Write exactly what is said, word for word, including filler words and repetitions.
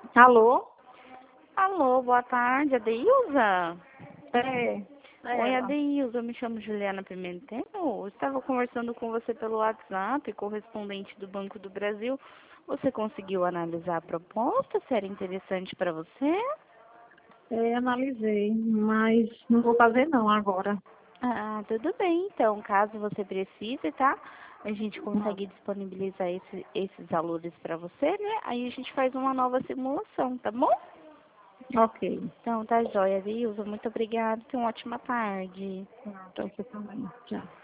Alô? Alô, boa tarde, Adeilza? É, é Oi, ela. Adeilza, eu me chamo Juliana Pimentel. Eu estava conversando com você pelo WhatsApp, correspondente do Banco do Brasil. Você conseguiu analisar a proposta? Se era interessante para você? É, analisei, mas não vou fazer não agora. Ah, tudo bem. Então, caso você precise, tá? A gente Não. consegue disponibilizar esse- esses valores para você, né? Aí a gente faz uma nova simulação, tá bom? Ok. Então, tá joia, Adeilza. Muito obrigada. Tenha uma ótima tarde. Pronto, você também. Tchau.